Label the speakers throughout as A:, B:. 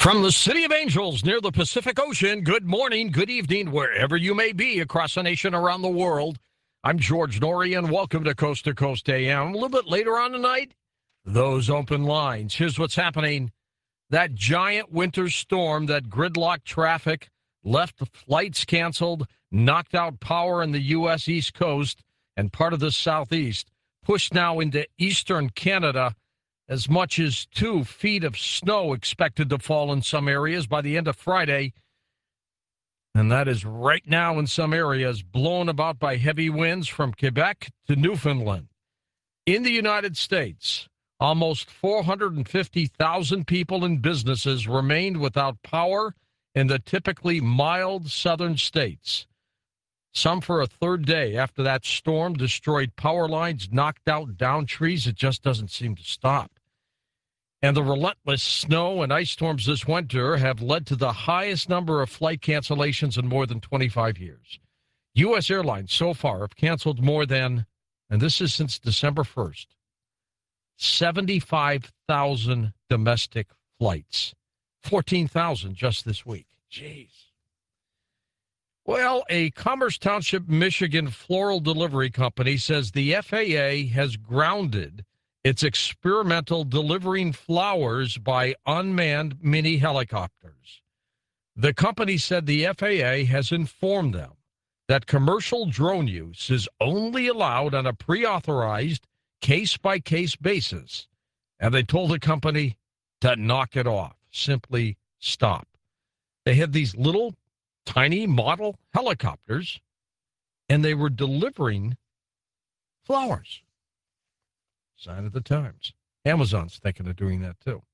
A: From the City of Angels near the Pacific Ocean, good morning, good evening, wherever you may be across the nation, around the world. I'm George Norrie, and welcome to Coast AM. A little bit later on tonight, those open lines. Here's what's happening. That giant winter storm that gridlocked traffic, left flights canceled, knocked out power in the U.S. East Coast and part of the Southeast, pushed now into eastern Canada. As much as 2 feet of snow expected to fall in some areas by the end of Friday. And that is right now in some areas, blown about by heavy winds from Quebec to Newfoundland. In the United States, almost 450,000 people and businesses remained without power in the typically mild southern states. Some for a third day after that storm destroyed power lines, knocked out down trees. It just doesn't seem to stop. And the relentless snow and ice storms this winter have led to the highest number of flight cancellations in more than 25 years. U.S. airlines so far have canceled more than, and this is since December 1st, 75,000 domestic flights. 14,000 just this week. Jeez. Well, a Commerce Township, Michigan floral delivery company says the FAA has grounded its experimental delivering flowers by unmanned mini helicopters. The company said the FAA has informed them that commercial drone use is only allowed on a pre-authorized, case-by-case basis, and they told the company to knock it off, simply stop. They had these little, tiny model helicopters, and they were delivering flowers. Sign of the times. Amazon's thinking of doing that, too.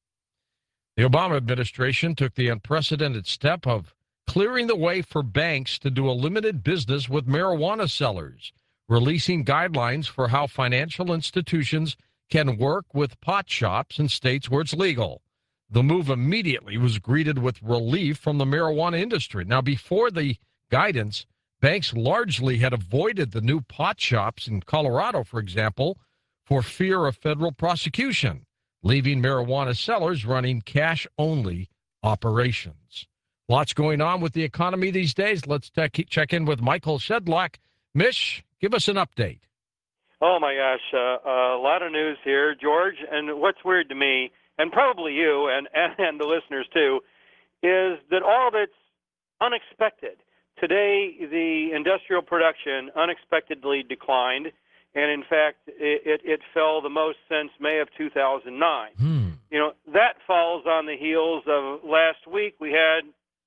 A: The Obama administration took the unprecedented step of clearing the way for banks to do a limited business with marijuana sellers, releasing guidelines for how financial institutions can work with pot shops in states where it's legal. The move immediately was greeted with relief from the marijuana industry. Now, before the guidance, banks largely had avoided the new pot shops in Colorado, for example, for fear of federal prosecution, leaving marijuana sellers running cash-only operations. Lots going on with the economy these days. Let's check in with Michael Shedlock. Mish, give us an update.
B: Oh, my gosh, a lot of news here, George. And what's weird to me, and probably you and the listeners too, is that all of it's unexpected. Today, the industrial production unexpectedly declined. And, in fact, it fell the most since May of 2009. You know, that falls on the heels of last week. We had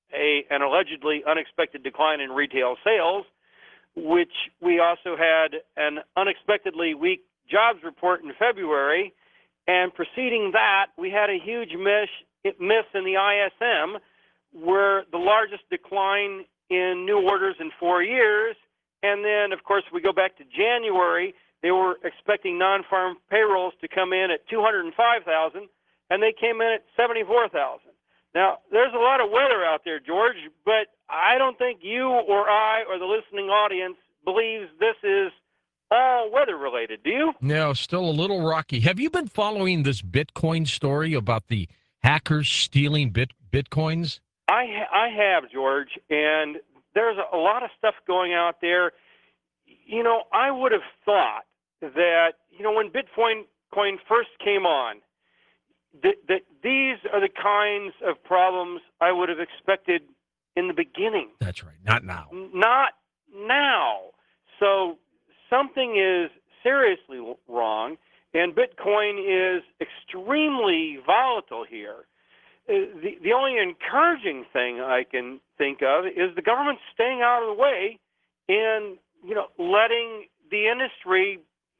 B: an allegedly unexpected decline in retail sales, which we also had an unexpectedly weak jobs report in February. And preceding that, we had a huge miss in the ISM, where the largest decline in new orders in 4 years. And then, of course, we go back to January. They were expecting non-farm payrolls to come in at 205,000, and they came in at 74,000. Now, there's a lot of weather out there, George, but I don't think you or I or the listening audience believes this is all weather-related. Do you?
A: No, still a little rocky. Have you been following this Bitcoin story about the hackers stealing Bitcoins?
B: I have, George, and there's a lot of stuff going out there. You know, I would have thought that, when Bitcoin first came on, that these are the kinds of problems I would have expected in the beginning.
A: That's right. Not now.
B: Not now. So something is seriously wrong, and Bitcoin is extremely volatile here. The only encouraging thing I can think of is the government staying out of the way and, letting the industry,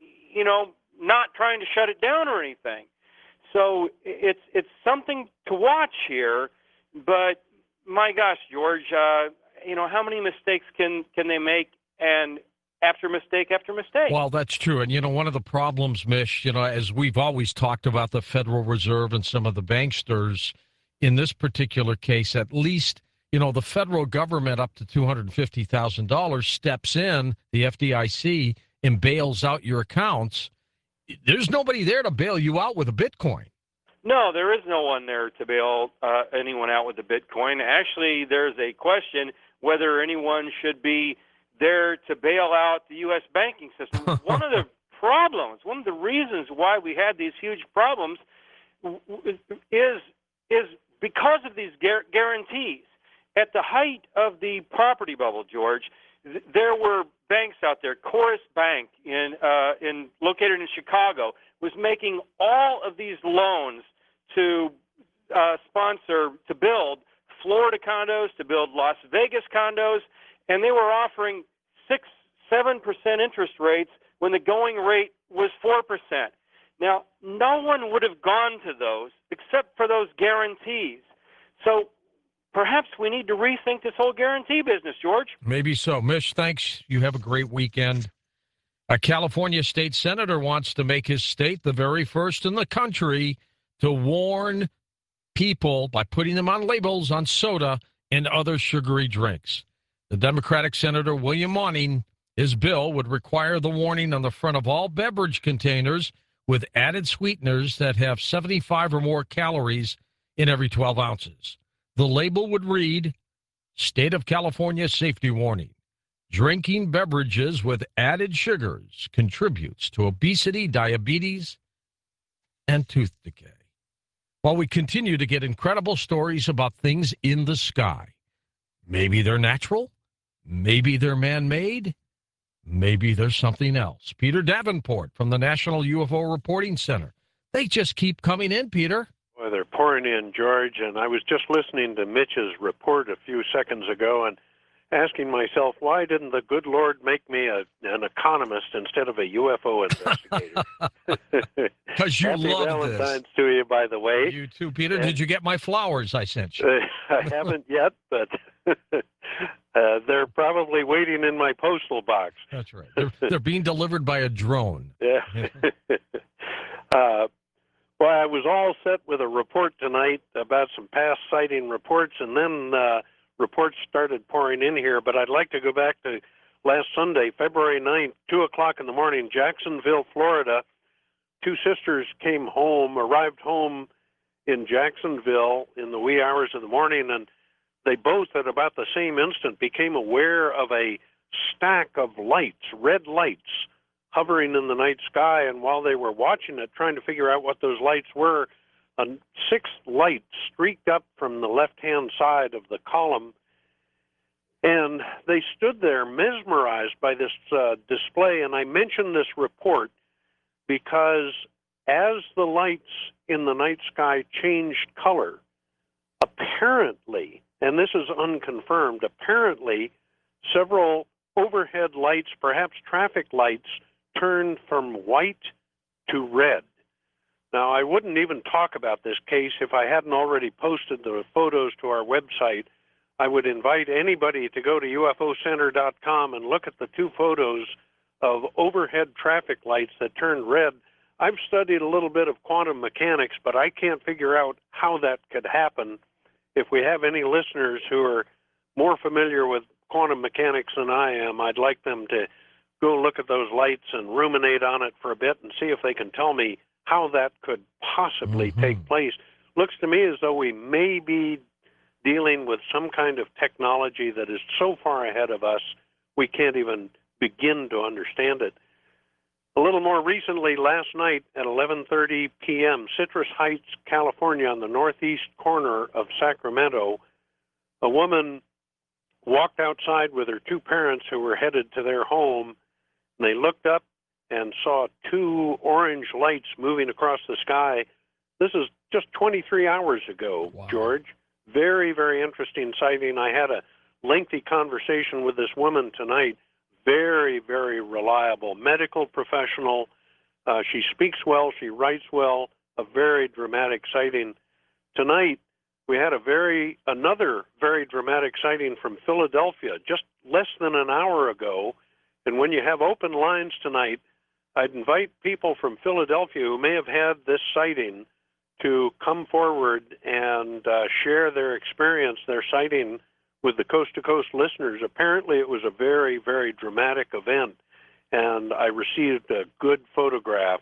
B: not trying to shut it down or anything. So it's something to watch here, but my gosh, George, how many mistakes can they make, and after mistake after mistake?
A: Well, that's true. And, one of the problems, Mish, as we've always talked about the Federal Reserve and some of the banksters, in this particular case, at least, the federal government up to $250,000 steps in, the FDIC, and bails out your accounts. There's nobody there to bail you out with a Bitcoin.
B: No, there is no one there to bail anyone out with the Bitcoin. Actually, there's a question whether anyone should be there to bail out the U.S. banking system. One of the problems, one of the reasons why we had these huge problems is because of these guarantees. At the height of the property bubble, George, there were banks out there. Chorus Bank, located in Chicago, was making all of these loans to build Florida condos, to build Las Vegas condos, and they were offering 6-7% interest rates when the going rate was 4%. Now, no one would have gone to those except for those guarantees. So perhaps we need to rethink this whole guarantee business, George.
A: Maybe so. Mish, thanks. You have a great weekend. A California state senator wants to make his state the very first in the country to warn people by putting them on labels on soda and other sugary drinks. The Democratic Senator William Monning, his bill would require the warning on the front of all beverage containers with added sweeteners that have 75 or more calories in every 12 ounces. The label would read, State of California Safety Warning. Drinking beverages with added sugars contributes to obesity, diabetes, and tooth decay. While we continue to get incredible stories about things in the sky, maybe they're natural, maybe they're man-made, maybe there's something else. Peter Davenport from the National UFO Reporting Center. They just keep coming in, Peter.
C: Well, they're pouring in, George, and I was just listening to Mitch's report a few seconds ago and asking myself, why didn't the good Lord make me an economist instead of a UFO investigator?
A: Because you
C: Happy
A: love
C: Valentine's
A: this.
C: to you, by the way.
A: You too, Peter. Did you get my flowers I sent you?
C: I haven't yet, but they're probably waiting in my postal box.
A: That's right. They're being delivered by a drone.
C: Yeah. Well, I was all set with a report tonight about some past sighting reports, and then reports started pouring in here, but I'd like to go back to last Sunday, February 9th, 2 o'clock in the morning, Jacksonville, Florida. Two sisters arrived home in Jacksonville in the wee hours of the morning, and they both at about the same instant became aware of a stack of lights, red lights, hovering in the night sky. And while they were watching it, trying to figure out what those lights were, a sixth light streaked up from the left-hand side of the column, and they stood there mesmerized by this display. And I mention this report because as the lights in the night sky changed color, apparently, and this is unconfirmed, apparently several overhead lights, perhaps traffic lights, turned from white to red. Now, I wouldn't even talk about this case if I hadn't already posted the photos to our website. I would invite anybody to go to UFOcenter.com and look at the two photos of overhead traffic lights that turned red. I've studied a little bit of quantum mechanics, but I can't figure out how that could happen. If we have any listeners who are more familiar with quantum mechanics than I am, I'd like them to go look at those lights and ruminate on it for a bit and see if they can tell me how that could possibly take place. Looks to me as though we may be dealing with some kind of technology that is so far ahead of us, we can't even begin to understand it. A little more recently, last night at 11:30 p.m., Citrus Heights, California, on the northeast corner of Sacramento, a woman walked outside with her two parents who were headed to their home. And they looked up and saw two orange lights moving across the sky. This is just 23 hours ago, wow. George. Very, very interesting sighting. I had a lengthy conversation with this woman tonight. Very, very reliable medical professional. She speaks well. She writes well. A very dramatic sighting. Tonight, we had another very dramatic sighting from Philadelphia just less than an hour ago. And when you have open lines tonight, I'd invite people from Philadelphia who may have had this sighting to come forward and share their experience, their sighting with the Coast to Coast listeners. Apparently it was a very, very dramatic event, and I received a good photograph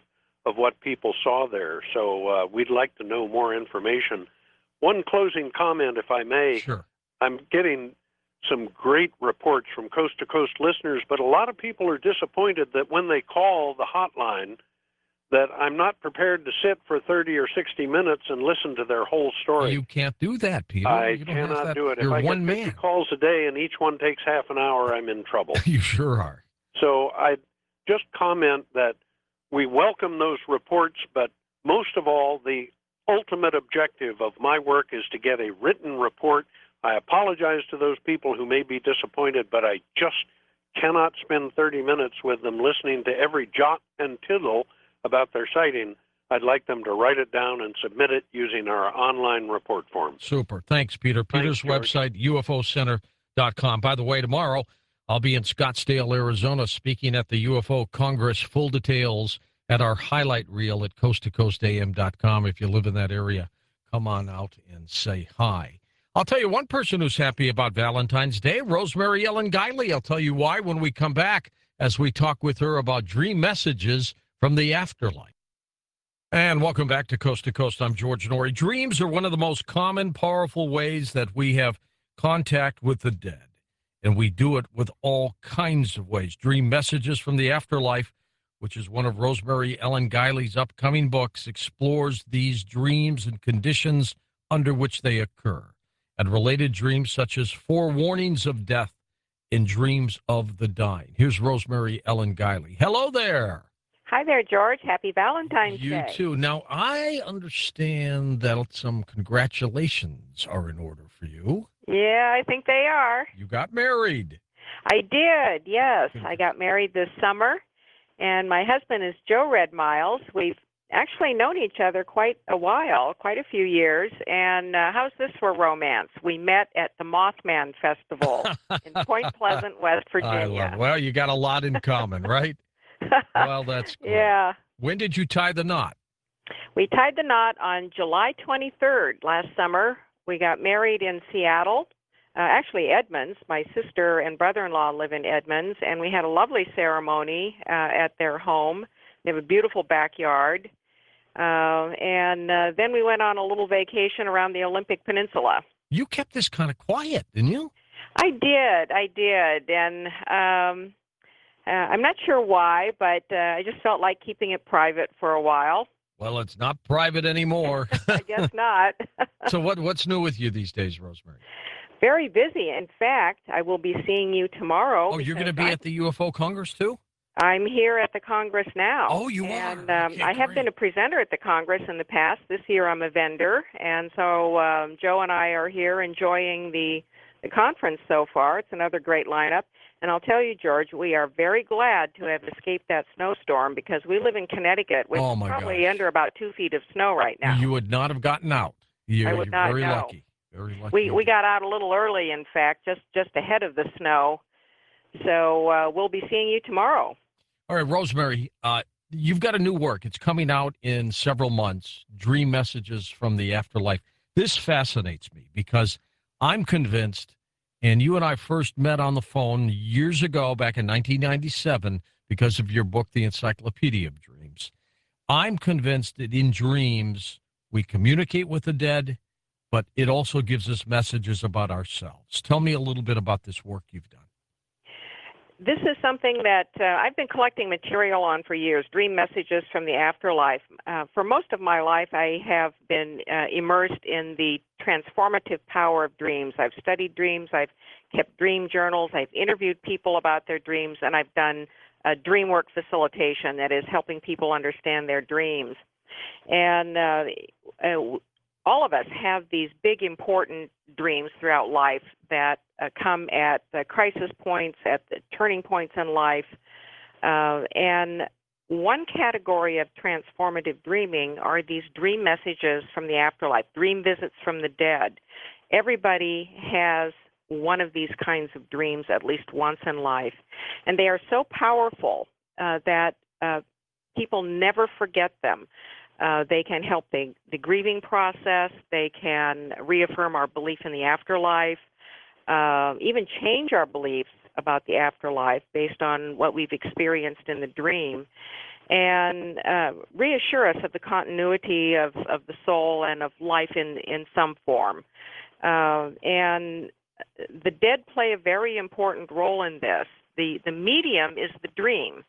C: of what people saw there. So we'd like to know more information. One closing comment, if I may.
A: Sure.
C: I'm getting some great reports from Coast to Coast listeners, but a lot of people are disappointed that when they call the hotline, that I'm not prepared to sit for 30 or 60 minutes and listen to their whole story.
A: You can't do that, Peter.
C: I
A: You don't have
C: cannot
A: that.
C: do it.
A: You're
C: if I
A: one
C: get 50
A: man.
C: calls a day and each one takes half an hour, I'm in trouble.
A: You sure are.
C: So I just comment that we welcome those reports, but most of all, the ultimate objective of my work is to get a written report. I apologize to those people who may be disappointed, but I just cannot spend 30 minutes with them listening to every jot and tittle about their sighting. I'd like them to write it down and submit it using our online report form.
A: Super. Thanks, Peter. Peter's
C: George.
A: website, ufocenter.com. By the way, tomorrow I'll be in Scottsdale, Arizona, speaking at the UFO Congress. Full details at our highlight reel at coasttocoastam.com. If you live in that area, come on out and say hi. I'll tell you one person who's happy about Valentine's Day, Rosemary Ellen Guiley. I'll tell you why when we come back as we talk with her about dream messages from the afterlife. And welcome back to Coast. I'm George Noory. Dreams are one of the most common, powerful ways that we have contact with the dead. And we do it with all kinds of ways. Dream Messages from the Afterlife, which is one of Rosemary Ellen Guiley's upcoming books, explores these dreams and conditions under which they occur, and related dreams such as forewarnings of death and dreams of the dying. Here's Rosemary Ellen Guiley. Hello there.
D: Hi there, George. Happy Valentine's Day.
A: You too. Now, I understand that some congratulations are in order for you.
D: Yeah, I think they are.
A: You got married.
D: I did, yes. I got married this summer, and my husband is Joe Red Miles. We've actually known each other quite a while, quite a few years. And how's this for romance? We met at the Mothman Festival in Point Pleasant, West Virginia.
A: Well, you got a lot in common, right? Well, that's cool.
D: Yeah.
A: When did you tie the knot?
D: We tied the knot on July 23rd last summer. We got married in Seattle, actually Edmonds. My sister and brother-in-law live in Edmonds, and we had a lovely ceremony at their home. They have a beautiful backyard. And then we went on a little vacation around the Olympic Peninsula.
A: You kept this kind of quiet, didn't you?
D: I did. And I'm not sure why, but I just felt like keeping it private for a while.
A: Well, it's not private anymore.
D: I guess not.
A: So what's new with you these days, Rosemary?
D: Very busy. In fact, I will be seeing you tomorrow.
A: Oh, you're going to be at the UFO Congress too?
D: I'm here at the Congress now.
A: Oh, you
D: and,
A: are? Okay,
D: I have
A: great.
D: been a presenter at the Congress in the past. This year I'm a vendor. And so Joe and I are here enjoying the conference so far. It's another great lineup. And I'll tell you, George, we are very glad to have escaped that snowstorm because we live in Connecticut, which is probably under about 2 feet of snow right now.
A: You would not have gotten out.
D: I would not,
A: very
D: no.
A: lucky. Very lucky.
D: We got out a little early, in fact, just ahead of the snow. So we'll be seeing you tomorrow.
A: All right, Rosemary, you've got a new work. It's coming out in several months, Dream Messages from the Afterlife. This fascinates me because I'm convinced, and you and I first met on the phone years ago, back in 1997, because of your book, The Encyclopedia of Dreams. I'm convinced that in dreams, we communicate with the dead, but it also gives us messages about ourselves. Tell me a little bit about this work you've done.
D: This is something that I've been collecting material on for years, dream messages from the afterlife. For most of my life, I have been immersed in the transformative power of dreams. I've studied dreams. I've kept dream journals. I've interviewed people about their dreams, and I've done dream work facilitation, that is helping people understand their dreams. And all of us have these big, important dreams throughout life that come at the crisis points, at the turning points in life. And one category of transformative dreaming are these dream messages from the afterlife, dream visits from the dead. Everybody has one of these kinds of dreams at least once in life. And they are so powerful that people never forget them. They can help the grieving process. They can reaffirm our belief in the afterlife, even change our beliefs about the afterlife based on what we've experienced in the dream. and reassure us of the continuity of the soul and of life in some form. And the dead play a very important role in this. The medium is the dream.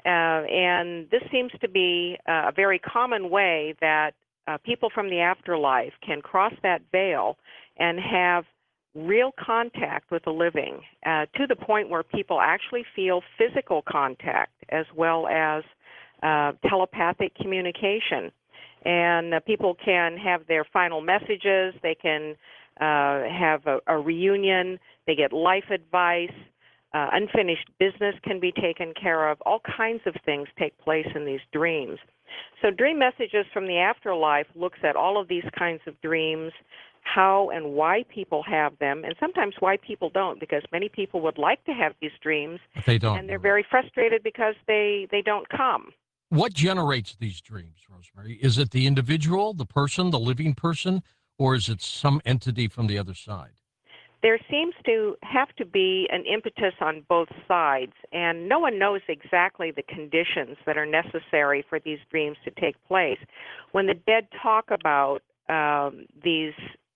D: And this seems to be a very common way that people from the afterlife can cross that veil and have real contact with the living, to the point where people actually feel physical contact as well as telepathic communication. And people can have their final messages. They can have a reunion. They get life advice. Unfinished business can be taken care of. All kinds of things take place in these dreams. So Dream Messages from the Afterlife looks at all of these kinds of dreams, how and why people have them, and sometimes why people don't, because many people would like to have these dreams,
A: But they don't.
D: and they're very frustrated because they don't come.
A: What generates these dreams, Rosemary? Is it the individual, the person, the living person, or is it some entity from the other side?
D: There seems to have to be an impetus on both sides, and no one knows exactly the conditions that are necessary for these dreams to take place. When the dead talk about these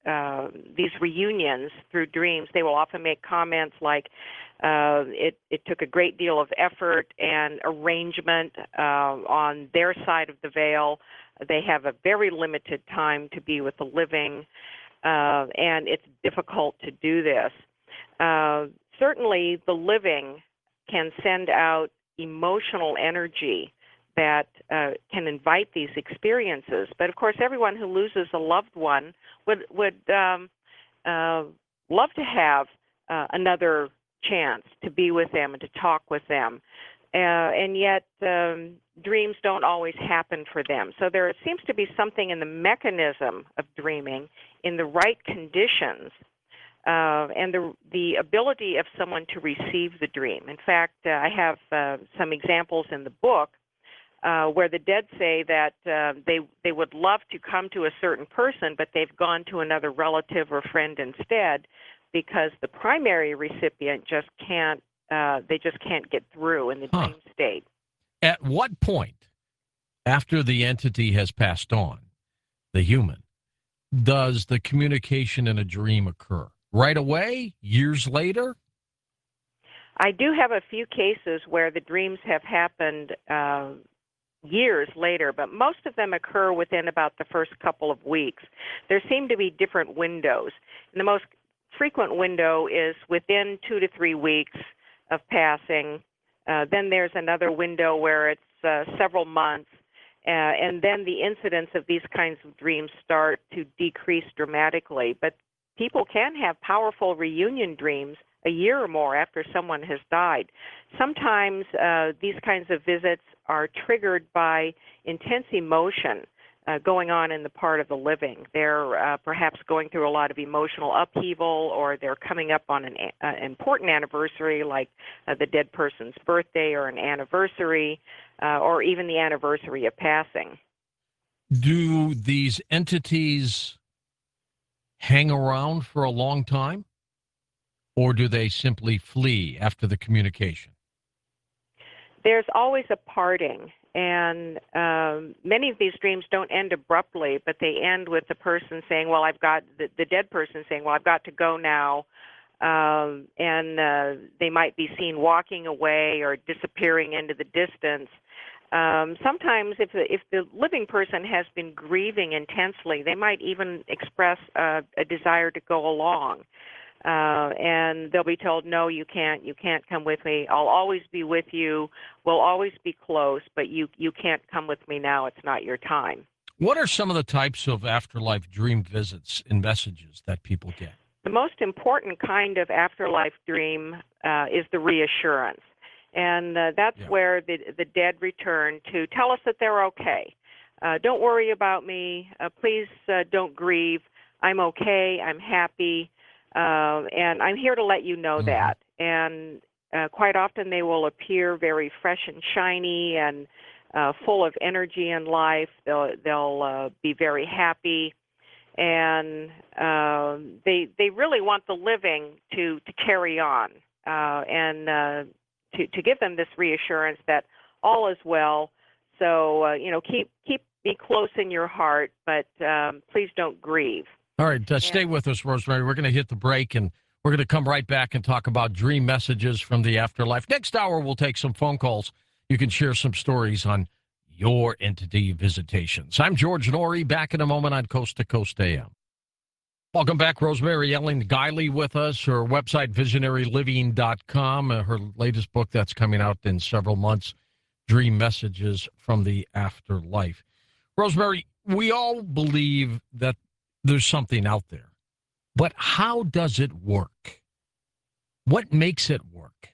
D: reunions through dreams, they will often make comments like, it took a great deal of effort and arrangement on their side of the veil. They have a very limited time to be with the living. And it's difficult to do this. Certainly, the living can send out emotional energy that can invite these experiences. But of course, everyone who loses a loved one would love to have another chance to be with them and to talk with them. And yet, dreams don't always happen for them. So there seems to be something in the mechanism of dreaming, in the right conditions, and the ability of someone to receive the dream. In fact, I have some examples in the book where the dead say that they would love to come to a certain person, but they've gone to another relative or friend instead because the primary recipient just can't. They just can't get through in the dream state.
A: At what point, after the entity has passed on, the human, does the communication in a dream occur? Right away? Years later?
D: I do have a few cases where the dreams have happened years later, but most of them occur within about the first couple of weeks. There seem to be different windows. And the most frequent window is within 2 to 3 weeks of passing. Then there's another window where it's several months, and then the incidence of these kinds of dreams start to decrease dramatically. But people can have powerful reunion dreams a year or more after someone has died. Sometimes these kinds of visits are triggered by intense emotion going on in the part of the living. They're perhaps going through a lot of emotional upheaval, or they're coming up on an important anniversary like the dead person's birthday or an anniversary, or even the anniversary of passing.
A: Do these entities hang around for a long time, or do they simply flee after the communication?
D: There's always a parting. And many of these dreams don't end abruptly, but they end with the person saying, well, I've got, the dead person saying, well, I've got to go now. And they might be seen walking away or disappearing into the distance. Sometimes if the living person has been grieving intensely, they might even express a desire to go along. And they'll be told, no, you can't come with me. I'll always be with you. We'll always be close, but you can't come with me now. It's not your time.
A: What are some of the types of afterlife dream visits and messages that people get?
D: The most important kind of afterlife dream is the reassurance. And that's where the dead return to tell us that they're okay. Don't worry about me. Please don't grieve. I'm okay. I'm happy. And I'm here to let you know that. And quite often they will appear very fresh and shiny and full of energy and life. They'll be very happy. And they really want the living to carry on and to give them this reassurance that all is well. So keep me close in your heart, but please don't grieve.
A: All right, stay with us, Rosemary. We're going to hit the break, and we're going to come right back and talk about dream messages from the afterlife. Next hour, we'll take some phone calls. You can share some stories on your entity visitations. I'm George Noory, back in a moment on Coast to Coast AM. Welcome back. Rosemary Ellen Guiley with us. Her website, visionaryliving.com. Her latest book that's coming out in several months, Dream Messages from the Afterlife. Rosemary, we all believe that there's something out there, but how does it work? What makes it work?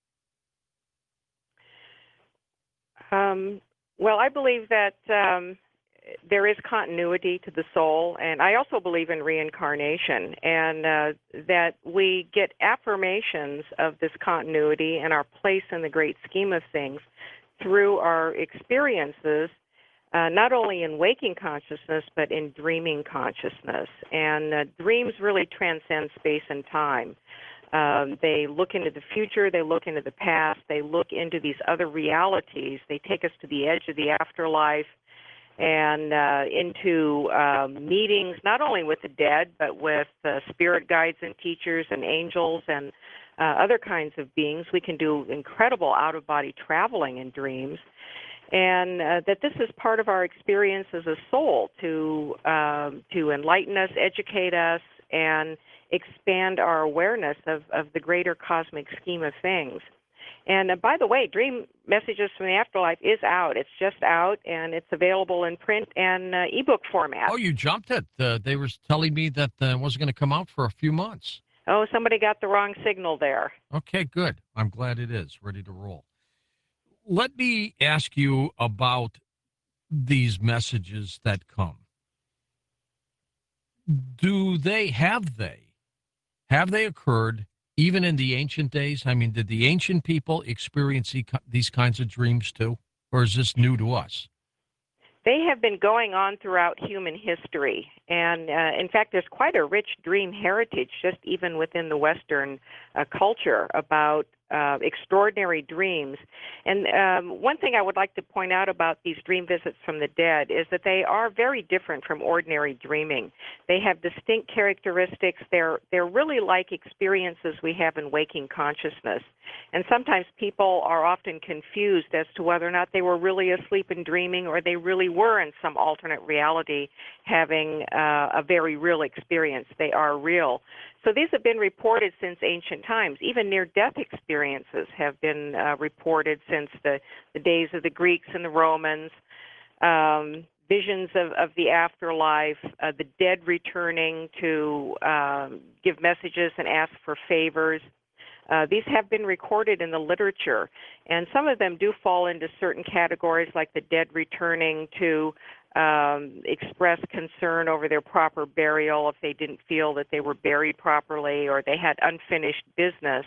D: Well, I believe that there is continuity to the soul, and I also believe in reincarnation, and that we get affirmations of this continuity and our place in the great scheme of things through our experiences, not only in waking consciousness, but in dreaming consciousness. And dreams really transcend space and time. They look into the future, they look into the past, they look into these other realities. They take us to the edge of the afterlife and into meetings, not only with the dead, but with spirit guides and teachers and angels and other kinds of beings. We can do incredible out-of-body traveling in dreams. And that this is part of our experience as a soul to enlighten us, educate us, and expand our awareness of the greater cosmic scheme of things. And by the way, Dream Messages from the Afterlife is out. It's just out, and it's available in print and ebook format.
A: Oh, you jumped it. They were telling me that it wasn't going to come out for a few months.
D: Oh, somebody got the wrong signal there.
A: Okay, good. I'm glad it is ready to roll. Let me ask you about these messages that come. Have they occurred even in the ancient days? I mean, did the ancient people experience these kinds of dreams too? Or is this new to us?
D: They have been going on throughout human history. And in fact, there's quite a rich dream heritage just even within the Western culture about extraordinary dreams. And one thing I would like to point out about these dream visits from the dead is that they are very different from ordinary dreaming. They have distinct characteristics. They're really like experiences we have in waking consciousness. And sometimes people are often confused as to whether or not they were really asleep and dreaming or they really were in some alternate reality having a very real experience. They are real. So these have been reported since ancient times. Even near-death experiences have been reported since the days of the Greeks and the Romans. Visions of the afterlife, the dead returning to give messages and ask for favors. These have been recorded in the literature, and some of them do fall into certain categories, like the dead returning to express concern over their proper burial if they didn't feel that they were buried properly or they had unfinished business.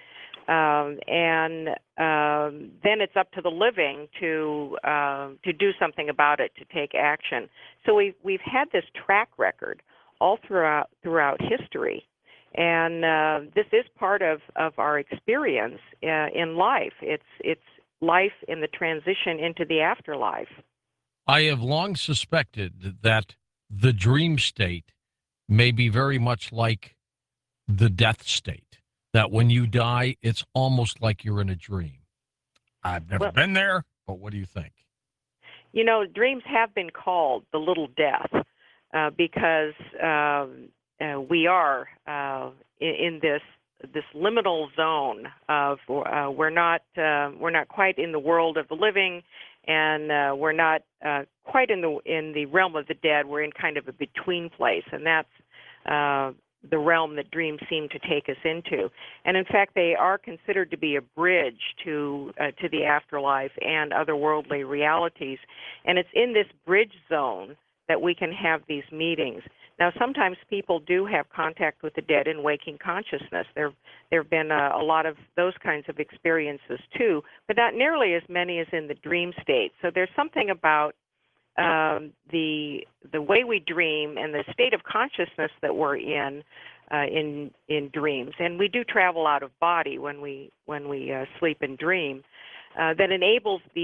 D: And then it's up to the living to do something about it, to take action. So we've had this track record all throughout history. And this is part of our experience in life. It's life in the transition into the afterlife.
A: I have long suspected that the dream state may be very much like the death state, that when you die, it's almost like you're in a dream. I've never been there, but what do you think?
D: You know, dreams have been called the little death because we are in this liminal zone of we're not quite in the world of the living, and we're not quite in the realm of the dead. We're in kind of a between place, and that's the realm that dreams seem to take us into. And in fact, they are considered to be a bridge to the afterlife and otherworldly realities. And it's in this bridge zone that we can have these meetings. Now, sometimes people do have contact with the dead in waking consciousness. There have been a lot of those kinds of experiences too, but not nearly as many as in the dream state. So there's something about the way we dream and the state of consciousness that we're in dreams, and we do travel out of body when we sleep and dream, that enables these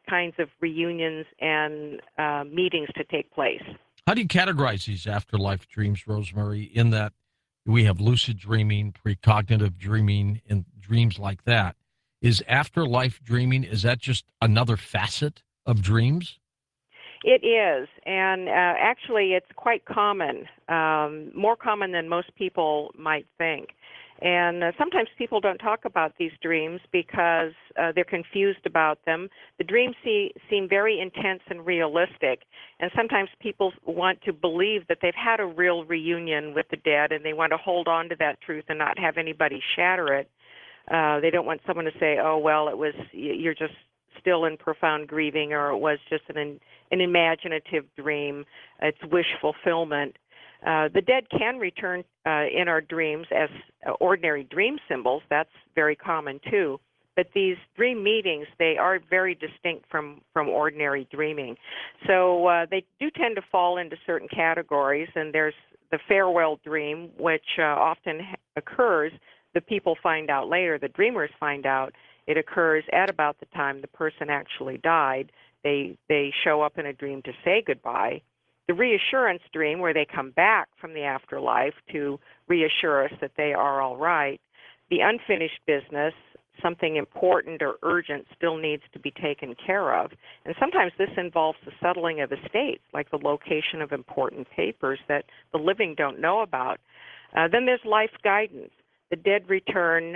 D: kinds of reunions and meetings to take place.
A: How do you categorize these afterlife dreams, Rosemary, in that we have lucid dreaming, precognitive dreaming, and dreams like that? Is afterlife dreaming, is that just another facet of dreams?
D: It is, and actually it's quite common, more common than most people might think. And sometimes people don't talk about these dreams because they're confused about them. The dreams seem very intense and realistic, and sometimes people want to believe that they've had a real reunion with the dead, and they want to hold on to that truth and not have anybody shatter it. They don't want someone to say, oh, well, you're just still in profound grieving, or it was just an imaginative dream. It's wish fulfillment. The dead can return in our dreams as ordinary dream symbols. That's very common too. But these dream meetings, they are very distinct from ordinary dreaming. So they do tend to fall into certain categories, and there's the farewell dream, which often occurs. The people find out later, the dreamers find out it occurs at about the time the person actually died. They show up in a dream to say goodbye. The reassurance dream, where they come back from the afterlife to reassure us that they are all right. The unfinished business, something important or urgent still needs to be taken care of. And sometimes this involves the settling of estates, like the location of important papers that the living don't know about. Then there's life guidance. The dead return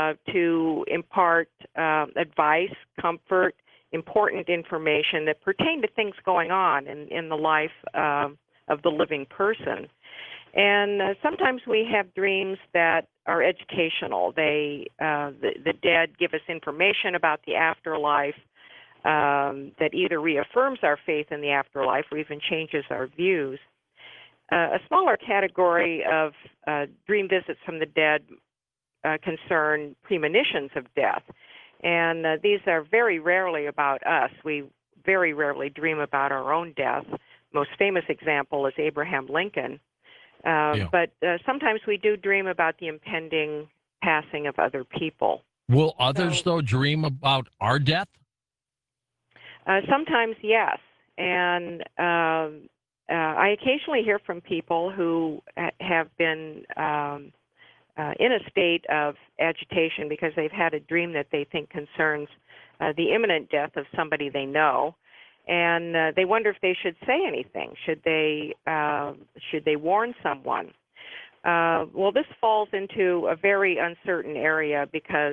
D: to impart advice, comfort, important information that pertain to things going on in the life of the living person. And sometimes we have dreams that are educational. The dead give us information about the afterlife that either reaffirms our faith in the afterlife or even changes our views. A smaller category of dream visits from the dead concern premonitions of death. And these are very rarely about us. We very rarely dream about our own death. Most famous example is Abraham Lincoln. But sometimes we do dream about the impending passing of other people.
A: Will others, though, dream about our death?
D: Sometimes, yes. And I occasionally hear from people who have been in a state of agitation because they've had a dream that they think concerns the imminent death of somebody they know, and they wonder if they should say anything. Should they warn someone? Well, this falls into a very uncertain area because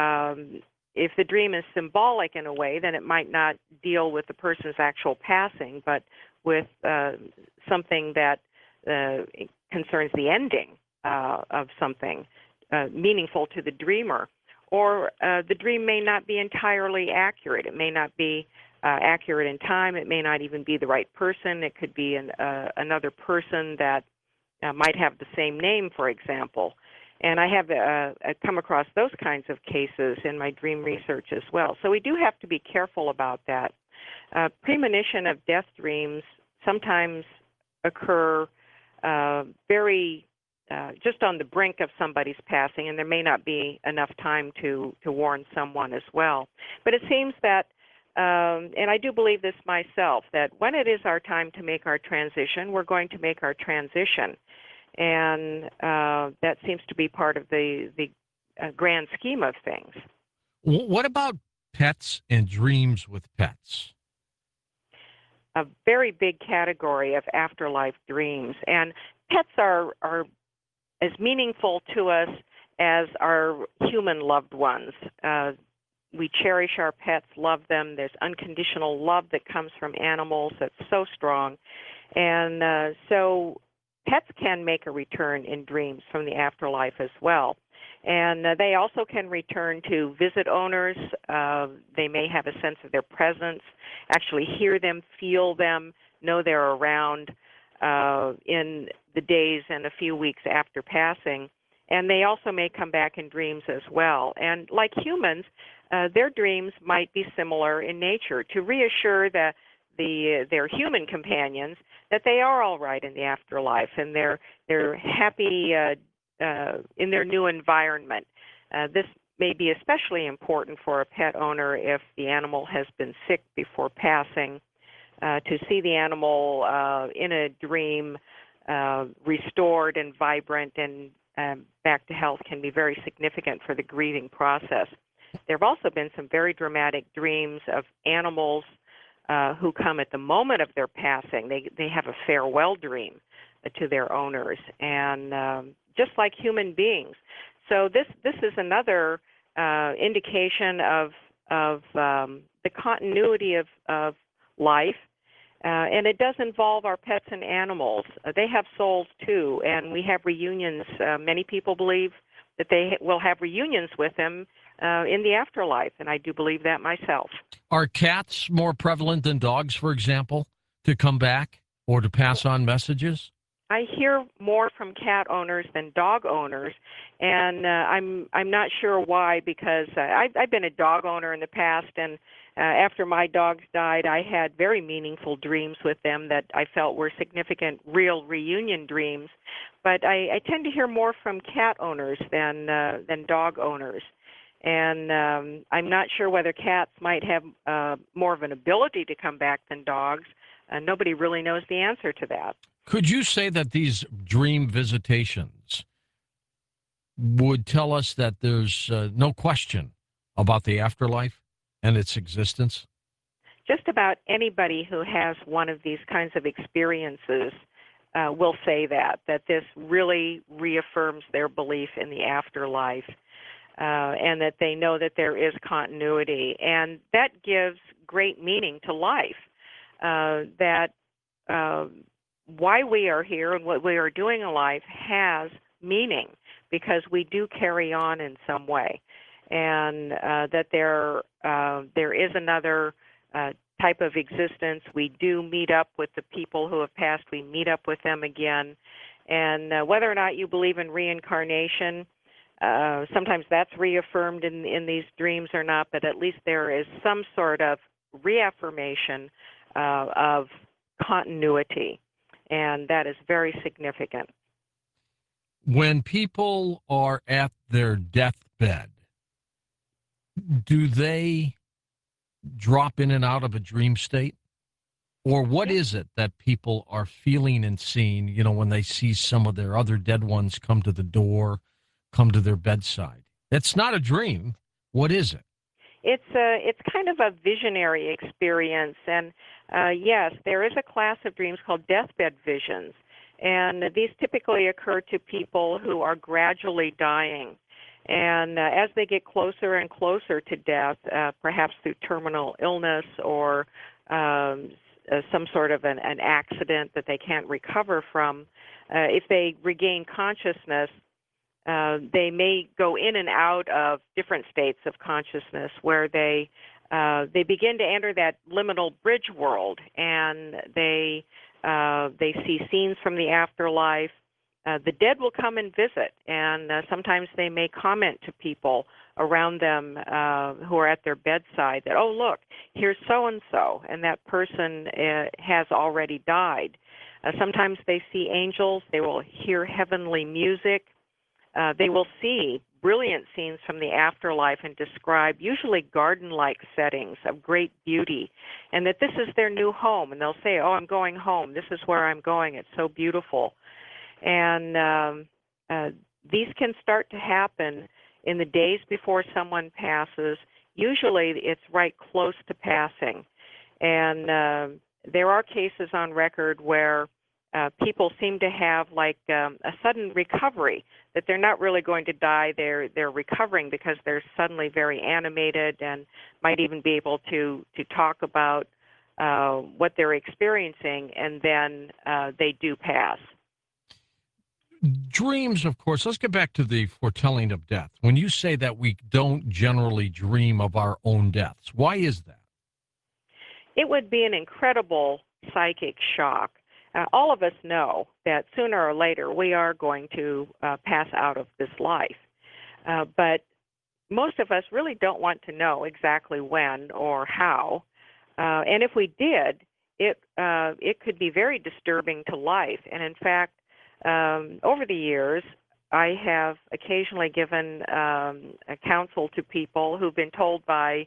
D: if the dream is symbolic in a way, then it might not deal with the person's actual passing, but with something that concerns the ending of something meaningful to the dreamer. Or the dream may not be entirely accurate. It may not be accurate in time. It may not even be the right person. It could be another person that might have the same name, for example. And I have come across those kinds of cases in my dream research as well. So we do have to be careful about that. Premonition of death dreams sometimes occur very just on the brink of somebody's passing, and there may not be enough time to warn someone as well. But it seems that, and I do believe this myself, that when it is our time to make our transition, we're going to make our transition. And that seems to be part of the grand scheme of things.
A: What about pets and dreams with pets?
D: A very big category of afterlife dreams. And pets are as meaningful to us as our human loved ones. We cherish our pets, love them. There's unconditional love that comes from animals that's so strong. And so pets can make a return in dreams from the afterlife as well. And they also can return to visit owners. They may have a sense of their presence, actually hear them, feel them, know they're around in the days and a few weeks after passing. And they also may come back in dreams as well. And like humans, their dreams might be similar in nature to reassure their human companions that they are all right in the afterlife and they're happy in their new environment. This may be especially important for a pet owner if the animal has been sick before passing. To see the animal in a dream restored and vibrant and back to health can be very significant for the grieving process. There have also been some very dramatic dreams of animals who come at the moment of their passing. They have a farewell dream to their owners, and just like human beings. So this is another indication of the continuity of life. And it does involve our pets and animals. They have souls too, and we have reunions. Many people believe that they will have reunions with them in the afterlife, and I do believe that myself.
A: Are cats more prevalent than dogs, for example, to come back or to pass on messages?
D: I hear more from cat owners than dog owners, and I'm not sure why, because I've been a dog owner in the past, and after my dogs died, I had very meaningful dreams with them that I felt were significant, real reunion dreams. But I tend to hear more from cat owners than dog owners, and I'm not sure whether cats might have more of an ability to come back than dogs. Nobody really knows the answer to that.
A: Could you say that these dream visitations would tell us that there's no question about the afterlife and its existence?
D: Just about anybody who has one of these kinds of experiences will say that this really reaffirms their belief in the afterlife and that they know that there is continuity. And that gives great meaning to life, why we are here and what we are doing in life has meaning because we do carry on in some way, and that there is another type of existence. We do meet up with the people who have passed. We meet up with them again, and whether or not you believe in reincarnation, sometimes that's reaffirmed in these dreams or not, but at least there is some sort of reaffirmation of continuity. And that is very significant.
A: When people are at their deathbed, do they drop in and out of a dream state? Or what is it that people are feeling and seeing, when they see some of their other dead ones come to the door, come to their bedside? It's not a dream. What is it?
D: It's kind of a visionary experience, and yes, there is a class of dreams called deathbed visions, and these typically occur to people who are gradually dying. And as they get closer and closer to death, perhaps through terminal illness or some sort of an accident that they can't recover from, if they regain consciousness, they may go in and out of different states of consciousness where they begin to enter that liminal bridge world, and they see scenes from the afterlife. The dead will come and visit, and sometimes they may comment to people around them who are at their bedside that, oh, look, here's so-and-so, and that person has already died. Sometimes they see angels. They will hear heavenly music. They will see brilliant scenes from the afterlife and describe usually garden-like settings of great beauty, and that this is their new home. And they'll say, oh, I'm going home. This is where I'm going. It's so beautiful. And these can start to happen in the days before someone passes. Usually it's right close to passing. And there are cases on record where people seem to have like a sudden recovery, that they're not really going to die, they're recovering because they're suddenly very animated and might even be able to talk about what they're experiencing, and then they do pass.
A: Dreams, of course, let's get back to the foretelling of death. When you say that we don't generally dream of our own deaths, why is that?
D: It would be an incredible psychic shock. All of us know that sooner or later we are going to pass out of this life. But most of us really don't want to know exactly when or how. And if we did, it could be very disturbing to life. And in fact, over the years, I have occasionally given a counsel to people who've been told by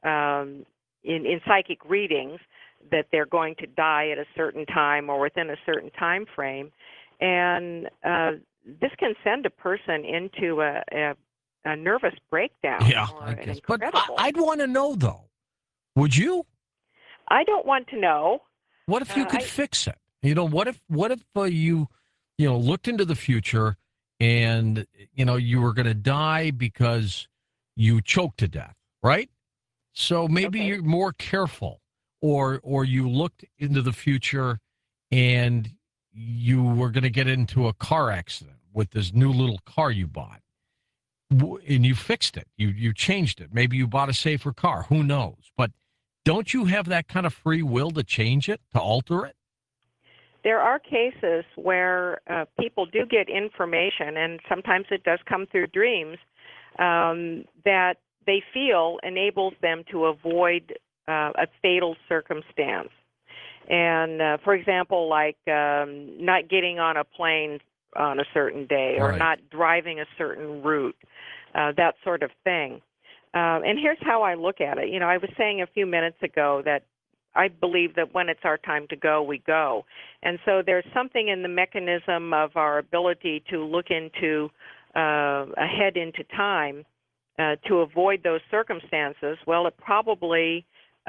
D: in psychic readings that they're going to die at a certain time or within a certain time frame, and this can send a person into a nervous breakdown
A: Yeah,
D: or
A: I
D: an
A: guess. But
D: incredible.
A: I'd want to know, though. Would you?
D: I don't want to know.
A: What if you could
D: I
A: fix it? What if you, looked into the future and, you were going to die because you choked to death, right? So maybe
D: Okay.
A: you're more careful, or you looked into the future and you were going to get into a car accident with this new little car you bought, and you fixed it. You changed it. Maybe you bought a safer car. Who knows? But don't you have that kind of free will to change it, to alter it?
D: There are cases where people do get information, and sometimes it does come through dreams, that they feel enables them to avoid a fatal circumstance. And for example, like not getting on a plane on a certain day or
A: Right.
D: not driving a certain route, that sort of thing. And here's how I look at it. I was saying a few minutes ago that I believe that when it's our time to go, we go. And so there's something in the mechanism of our ability to look into ahead into time to avoid those circumstances. Well, it probably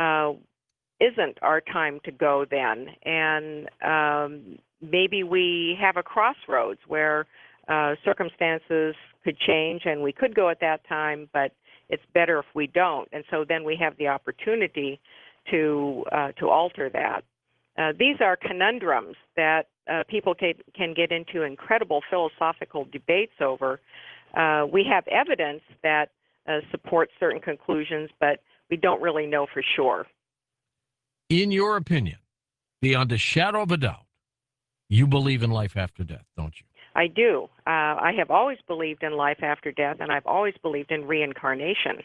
D: isn't our time to go then. And maybe we have a crossroads where circumstances could change and we could go at that time, but it's better if we don't. And so then we have the opportunity to alter that. These are conundrums that people can get into incredible philosophical debates over. We have evidence that supports certain conclusions, but we don't really know for sure.
A: In your opinion, beyond a shadow of a doubt, you believe in life after death, don't you?
D: I do. I have always believed in life after death, and I've always believed in reincarnation.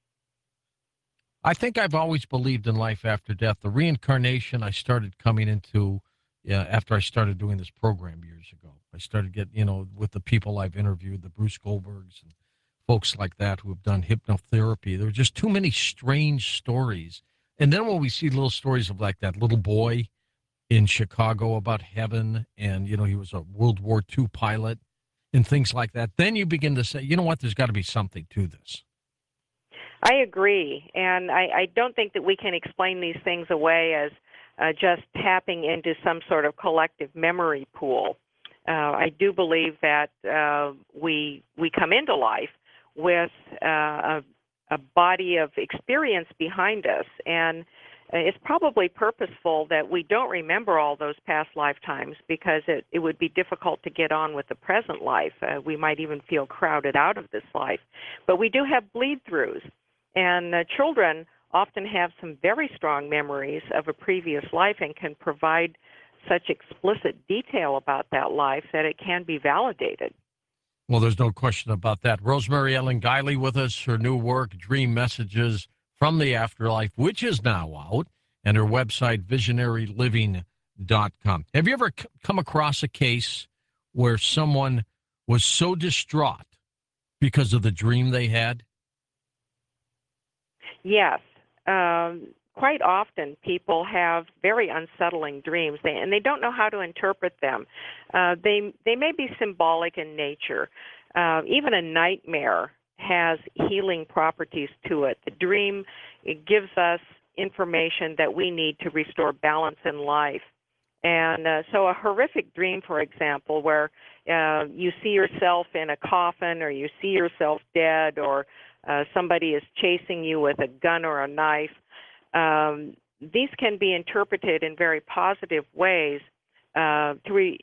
A: I think I've always believed in life after death. The reincarnation I started coming into after I started doing this program years ago. I started getting, with the people I've interviewed, the Bruce Goldbergs and folks like that who have done hypnotherapy. There were just too many strange stories. And then when we see little stories of like that little boy in Chicago about heaven and, he was a World War II pilot and things like that, then you begin to say, you know what, there's got to be something to this.
D: I agree, and I don't think that we can explain these things away as just tapping into some sort of collective memory pool. I do believe that we come into life with a body of experience behind us, and it's probably purposeful that we don't remember all those past lifetimes because it would be difficult to get on with the present life. We might even feel crowded out of this life. But we do have bleed-throughs. And children often have some very strong memories of a previous life and can provide such explicit detail about that life that it can be validated.
A: Well, there's no question about that. Rosemary Ellen Guiley with us, her new work, Dream Messages from the Afterlife, which is now out, and her website, visionaryliving.com. Have you ever come across a case where someone was so distraught because of the dream they had?
D: Yes. Quite often people have very unsettling dreams, and they don't know how to interpret them. They may be symbolic in nature. Even a nightmare has healing properties to it. The dream, it gives us information that we need to restore balance in life. And so a horrific dream, for example, where you see yourself in a coffin or you see yourself dead or somebody is chasing you with a gun or a knife, these can be interpreted in very positive ways to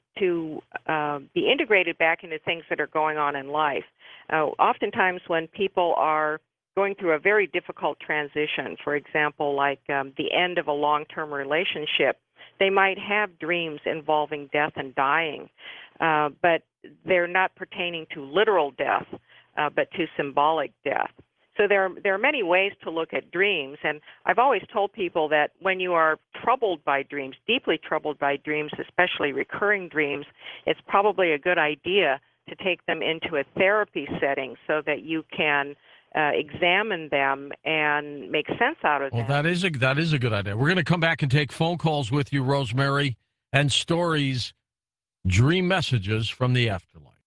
D: be integrated back into things that are going on in life. Oftentimes when people are going through a very difficult transition, for example, like the end of a long-term relationship, they might have dreams involving death and dying, but they're not pertaining to literal death, but to symbolic death. So there are many ways to look at dreams, and I've always told people that when you are troubled by dreams, deeply troubled by dreams, especially recurring dreams, it's probably a good idea to take them into a therapy setting so that you can examine them and make sense out of them.
A: Well, that is a good idea. We're going to come back and take phone calls with you, Rosemary, and stories, dream messages from the afterlife.